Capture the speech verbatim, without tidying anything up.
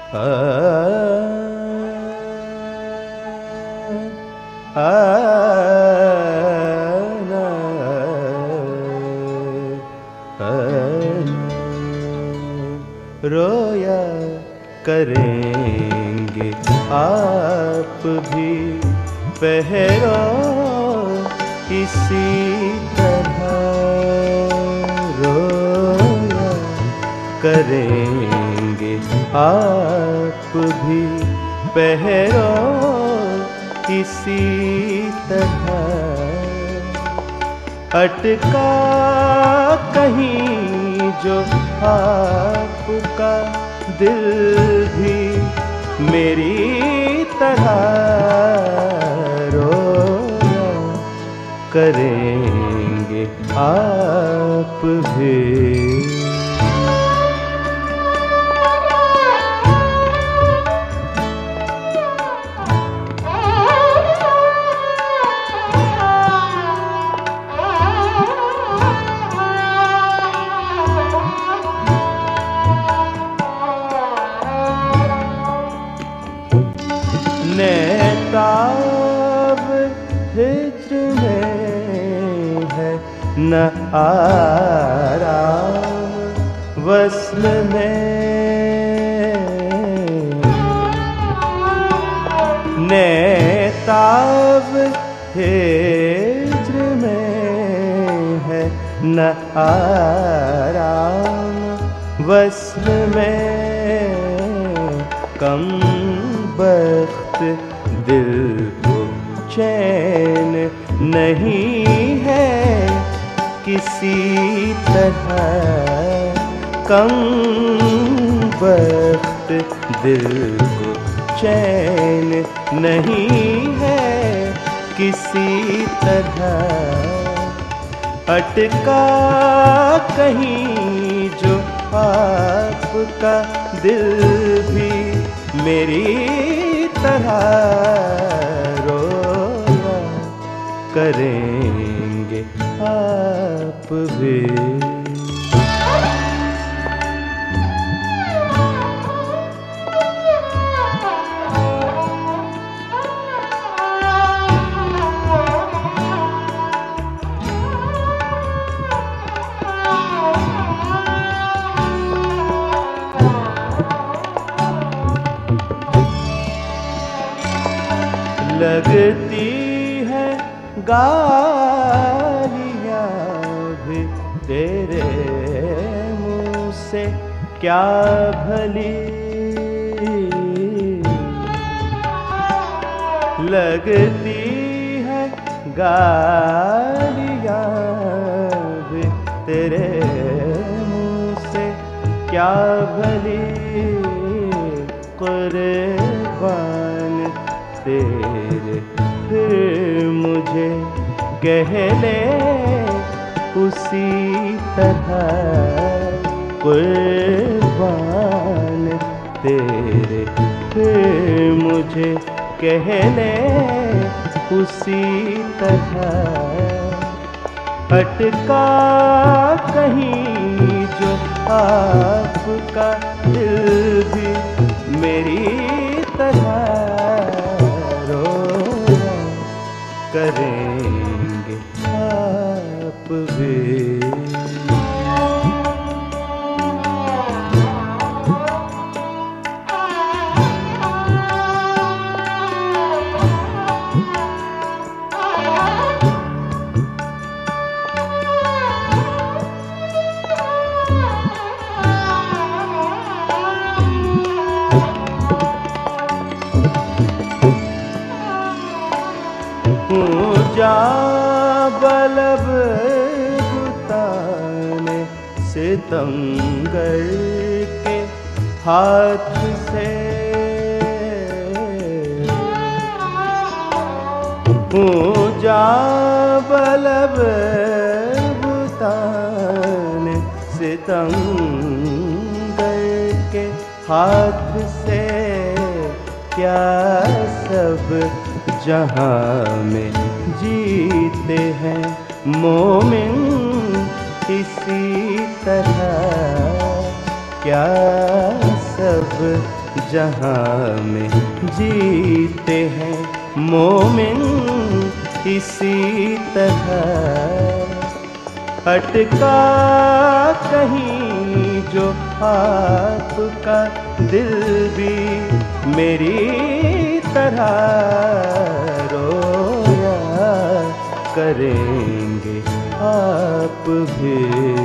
आ, आ, ना, आ, रोया करेंगे आप भी पहरो इसी तरह, रोया करेंगे आप भी पहरो इसी तरह। अटका कहीं जो आपका दिल भी मेरी तरह, रोया करेंगे आप भी। नेताब हिज्र में है न आराम वस्ल में, नेताब हिज्र में है न आराम वस्ल में। कम बख्त दिल को चैन नहीं है किसी तरह, कम बख्त दिल को चैन नहीं है किसी तरह। अटका कहीं जो आपका दिल भी मेरी तरह, रोया करेंगे आप भी। लगती है गालियाँ भी तेरे मुँह से क्या भली, लगती है गालियाँ भी तेरे मुँह से क्या भली। कुर्बान तेरे फिर मुझे कह ले उसी तरह, कुर्बान तेरे फिर मुझे कह ले उसी तरह। अटका कहीं जो आपका दिल भी मेरी तरह, रोया करेंगे आप भी। जा बलब बुताने सितमगर के हाथ से, जा बलब बुताने सितमगर के हाथ से। क्या सब जहाँ में जीते हैं मोमिन इसी तरह, क्या सब जहाँ में जीते हैं मोमिन इसी तरह। अटका कहीं जो आपका दिल भी मेरी तरह रोया करेंगे आप भी।